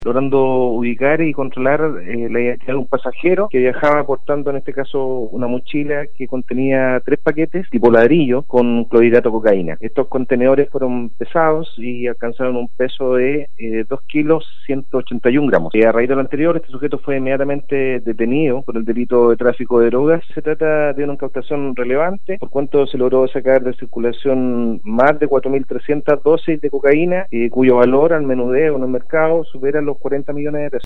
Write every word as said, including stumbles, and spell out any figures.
logrando ubicar y controlar eh, la identidad de un pasajero que viajaba portando, en este caso, una mochila que contenía tres paquetes tipo ladrillo con clorhidrato de cocaína. Estos contenedores fueron pesados y alcanzaron un peso de eh, dos kilos ciento ochenta y un gramos. Y a raíz de lo anterior, este sujeto fue inmediatamente detenido por el delito de tráfico de drogas. Se trata de una incautación relevante, por cuanto se logró sacar de circulación más de cuatro mil trescientas dosis de cocaína, eh, cuyo valor al menudeo en el mercado supera los cuarenta millones de pesos.